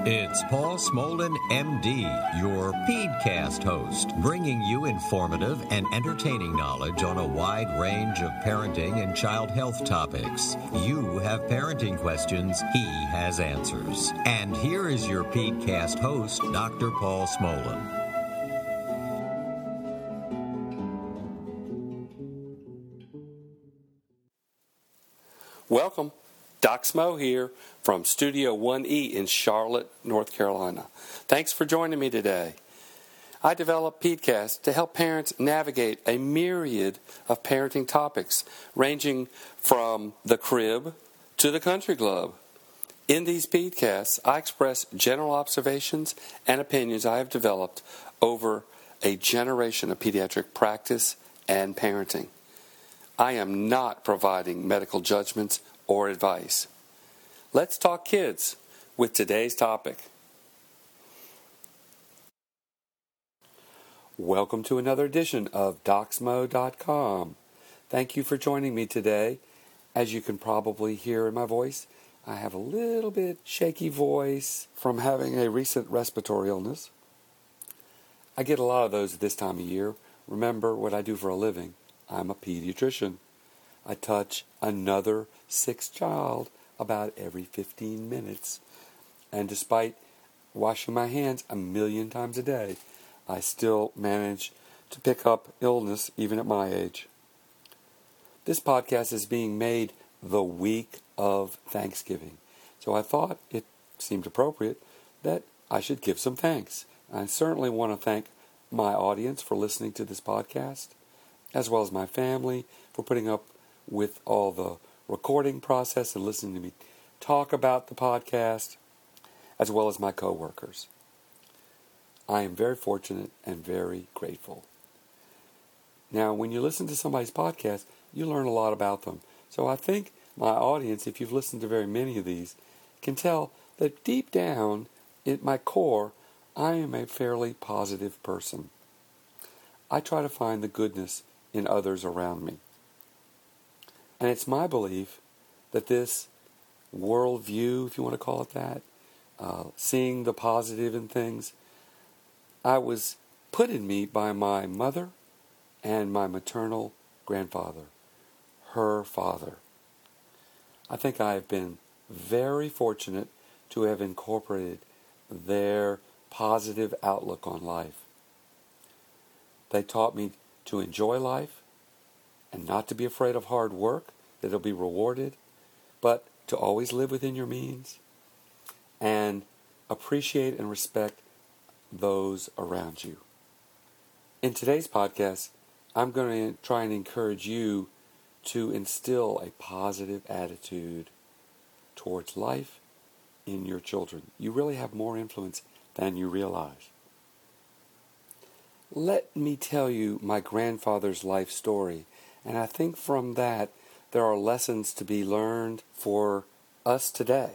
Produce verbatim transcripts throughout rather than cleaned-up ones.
It's Paul Smolin, M D, your PeedCast host, bringing you informative and entertaining knowledge on a wide range of parenting and child health topics. You have parenting questions, he has answers. And here is your PeedCast host, Doctor Paul Smolin. Welcome. Doc Smo here from Studio one E in Charlotte, North Carolina. Thanks for joining me today. I develop PeedCast to help parents navigate a myriad of parenting topics, ranging from the crib to the country club. In these PeedCasts, I express general observations and opinions I have developed over a generation of pediatric practice and parenting. I am not providing medical judgments or advice. Let's talk kids with today's topic. Welcome to another edition of doc smo dot com. Thank you for joining me today. As you can probably hear in my voice, I have a little bit shaky voice from having a recent respiratory illness. I get a lot of those at this time of year. Remember what I do for a living. I'm a pediatrician. I touch another sick child about every fifteen minutes. And despite washing my hands a million times a day, I still manage to pick up illness even at my age. This podcast is being made the week of Thanksgiving. So I thought it seemed appropriate that I should give some thanks. I certainly want to thank my audience for listening to this podcast, as well as my family for putting up with all the recording process and listening to me talk about the podcast, as well as my coworkers. I am very fortunate and very grateful. Now, when you listen to somebody's podcast, you learn a lot about them. So I think my audience, if you've listened to very many of these, can tell that deep down at my core, I am a fairly positive person. I try to find the goodness in others around me. And it's my belief that this worldview, if you want to call it that, uh, seeing the positive in things, I was put in me by my mother and my maternal grandfather, her father. I think I have been very fortunate to have incorporated their positive outlook on life. They taught me to enjoy life, and not to be afraid of hard work, that it'll be rewarded, but to always live within your means and appreciate and respect those around you. In today's podcast, I'm going to try and encourage you to instill a positive attitude towards life in your children. You really have more influence than you realize. Let me tell you my grandfather's life story. And I think from that, there are lessons to be learned for us today.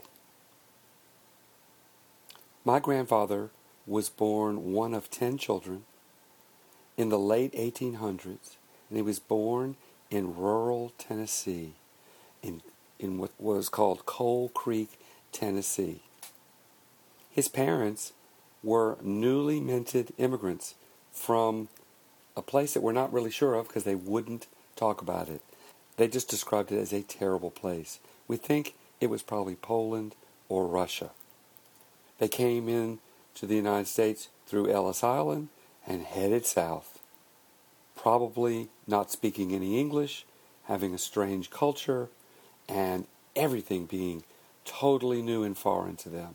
My grandfather was born one of ten children in the late eighteen hundreds, and he was born in rural Tennessee, in, in what was called Coal Creek, Tennessee. His parents were newly minted immigrants from a place that we're not really sure of because they wouldn't talk about it. They just described it as a terrible place. We think it was probably Poland or Russia. They came in to the United States through Ellis Island and headed south. Probably not speaking any English, having a strange culture, and everything being totally new and foreign to them.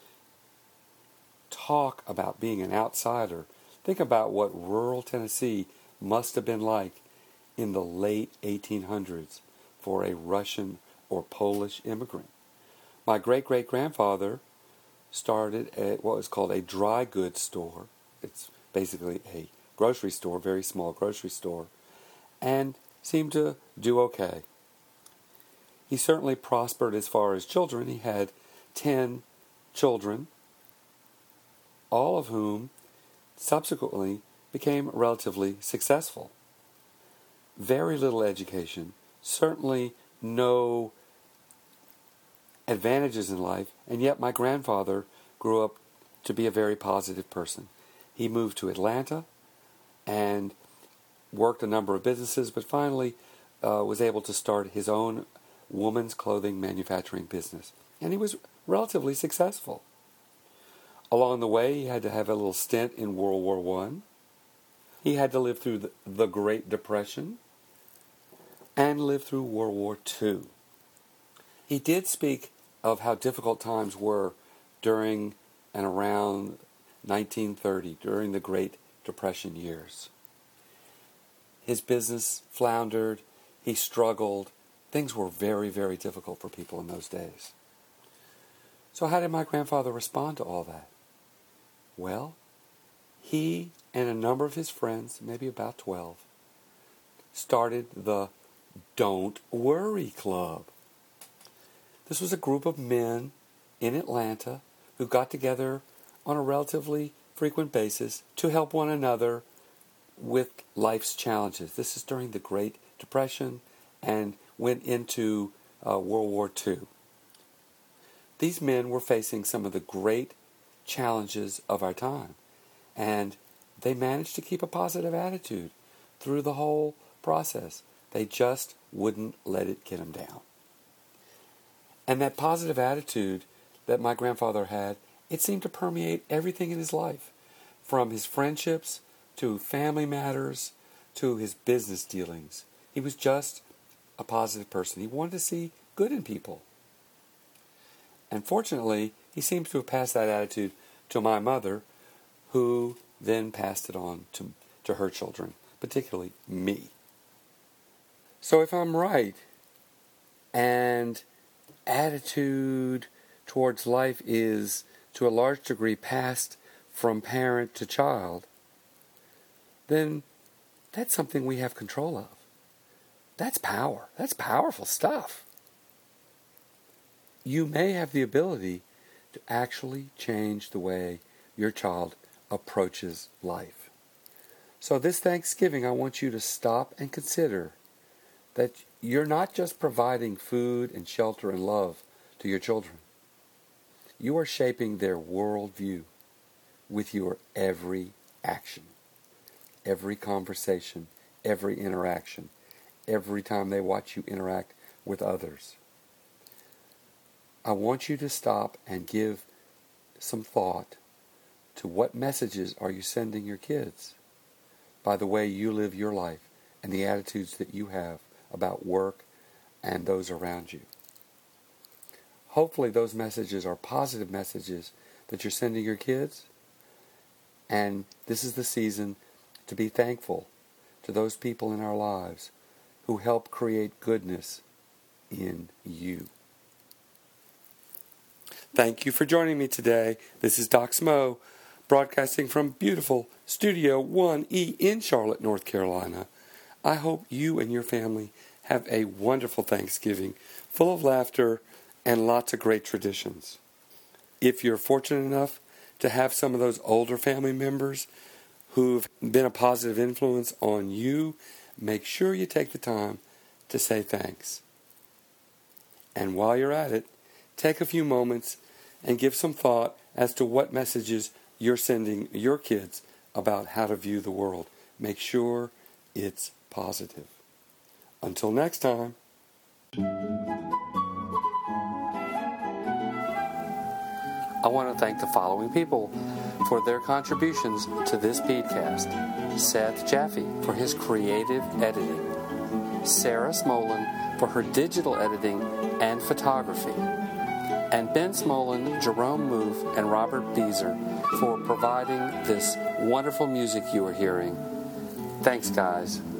Talk about being an outsider. Think about what rural Tennessee must have been like in the late eighteen hundreds for a Russian or Polish immigrant. My great-great-grandfather started at what was called a dry goods store. It's basically a grocery store, very small grocery store, and seemed to do okay. He certainly prospered as far as children. He had ten children, all of whom subsequently became relatively successful. Very little education, certainly no advantages in life, and yet my grandfather grew up to be a very positive person. He moved to Atlanta and worked a number of businesses, but finally uh, was able to start his own women's clothing manufacturing business. And he was relatively successful. Along the way, he had to have a little stint in World War One. He had to live through the, the Great Depression and live through World War Two. He did speak of how difficult times were during and around nineteen thirty, during the Great Depression years. His business floundered. He struggled. Things were very, very difficult for people in those days. So how did my grandfather respond to all that? Well, he and a number of his friends, maybe about twelve, started the Don't Worry Club. This was a group of men in Atlanta who got together on a relatively frequent basis to help one another with life's challenges. This is during the Great Depression and went into uh, World War Two. These men were facing some of the great challenges of our time, and they managed to keep a positive attitude through the whole process. They just wouldn't let it get them down. And that positive attitude that my grandfather had, it seemed to permeate everything in his life, from his friendships to family matters to his business dealings. He was just a positive person. He wanted to see good in people. And fortunately, he seems to have passed that attitude to my mother, who then passed it on to, to her children, particularly me. So if I'm right, and attitude towards life is to a large degree passed from parent to child, then that's something we have control of. That's power. That's powerful stuff. You may have the ability to actually change the way your child approaches life. So this Thanksgiving, I want you to stop and consider that you're not just providing food and shelter and love to your children. You are shaping their worldview with your every action, every conversation, every interaction, every time they watch you interact with others. I want you to stop and give some thought to what messages are you sending your kids by the way you live your life and the attitudes that you have about work and those around you. Hopefully those messages are positive messages that you're sending your kids, and this is the season to be thankful to those people in our lives who help create goodness in you. Thank you for joining me today. This is Doc Smo, broadcasting from beautiful Studio one E in Charlotte, North Carolina. I hope you and your family have a wonderful Thanksgiving, full of laughter and lots of great traditions. If you're fortunate enough to have some of those older family members who've been a positive influence on you, make sure you take the time to say thanks. And while you're at it, take a few moments and give some thought as to what messages you're sending your kids about how to view the world. Make sure it's positive. Until next time. I want to thank the following people for their contributions to this podcast. Seth Jaffe for his creative editing. Sarah Smolin for her digital editing and photography. And Ben Smolin, Jerome Moof, and Robert Beezer for providing this wonderful music you are hearing. Thanks, guys.